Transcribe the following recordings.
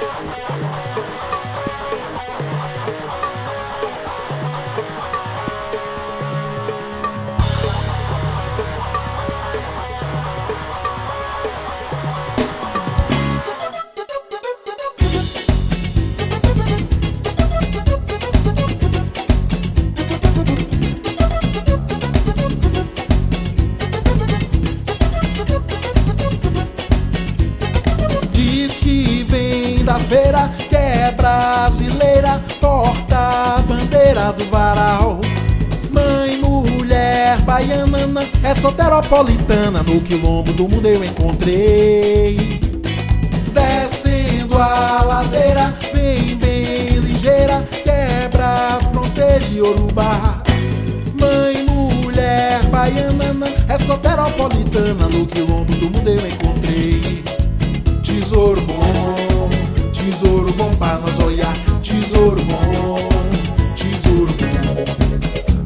Diz que vem da feira, que é brasileira, porta a bandeira do varal. Mãe, mulher, baiana, é soteropolitana, no quilombo do mundo eu encontrei. Descendo a ladeira, bem, bem ligeira, quebra a fronteira de Yorubá. Mãe, mulher, baiana, é soteropolitana, no quilombo do mundo eu encontrei. Tesouro bom pra nós olhar. Tesouro bom, tesouro bom.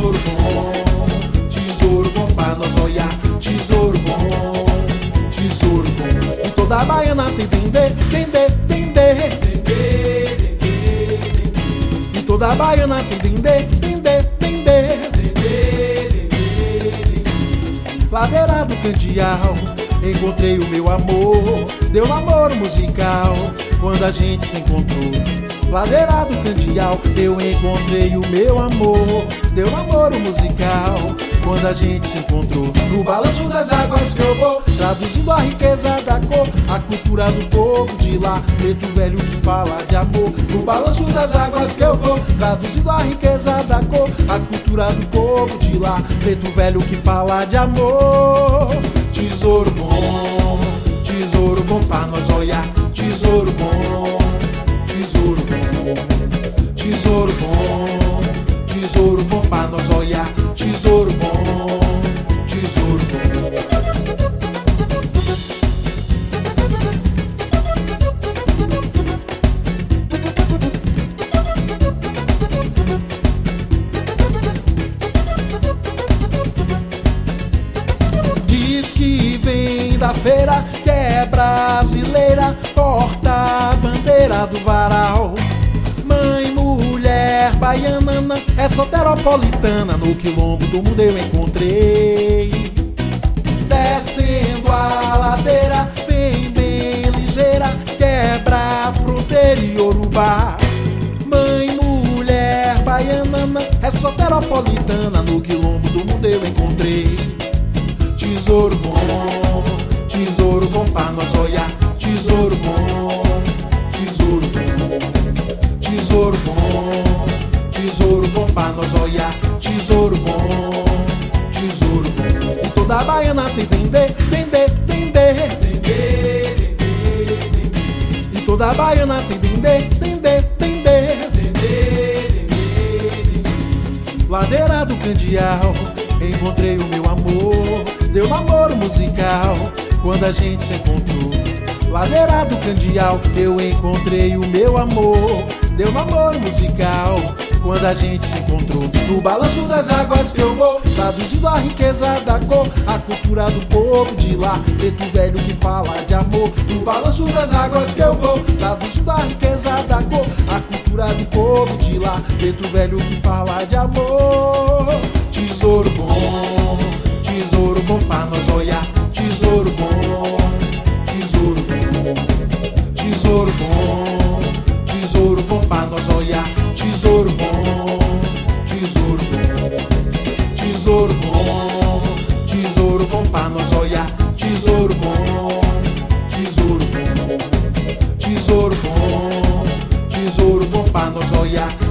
Tesouro bom pra nós olhar. Tesouro bom, tesouro bom. E toda a baiana tem dendê, dendê, dendê. E toda a baiana tem dendê, dendê, dendê. Ladeira do Candial, encontrei o meu amor, deu namoro musical quando a gente se encontrou. Ladeira do Candial, eu encontrei o meu amor, deu namoro musical quando a gente se encontrou. No balanço das águas que eu vou, traduzindo a riqueza da cor, a cultura do povo de lá, preto velho que fala de amor. No balanço das águas que eu vou, traduzindo a riqueza da cor, a cultura do povo de lá, preto velho que fala de amor. Tesouro bom pra nós olhar. Tesouro bom, tesouro bom. Tesouro bom pra nós olhar. Tesouro bom, tesouro bom. Diz que vem da feira, que é brasileira, porta a bandeira do varal. Mãe, mulher, baiana, é soteropolitana, no quilombo do mundo eu encontrei. Descendo a ladeira, bem, bem ligeira, quebra a fronteira de Yorubá. Mãe, mulher, baiana, é soteropolitana, no quilombo do mundo eu encontrei. Tesouro bom pra nós olhar. Tesouro bom, tesouro bom. Tesouro bom pra nós olhar. Tesouro bom, tesouro bom. E toda a baiana tem dendê, dendê, dendê. E toda a baiana tem dendê, dendê, dendê. Ladeira do Candial, encontrei o meu amor, deu namoro musical quando a gente se encontrou. Ladeira do Candial, eu encontrei o meu amor, deu namoro musical quando a gente se encontrou. No balanço das águas que eu vou, traduzindo a riqueza da cor, a cultura do povo de lá, preto velho que fala de amor. No balanço das águas que eu vou, traduzindo a riqueza da cor, a cultura do povo de lá, preto velho que fala de amor. Tesouro bom pra nós olhar. Tesouro bom, tesouro bom. Tesouro bom pra nós olhar. Tesouro bom, tesouro bom. Tesouro bom pra nós olhar. Tesouro bom, tesouro bom. Tesouro bom pra nós olhar.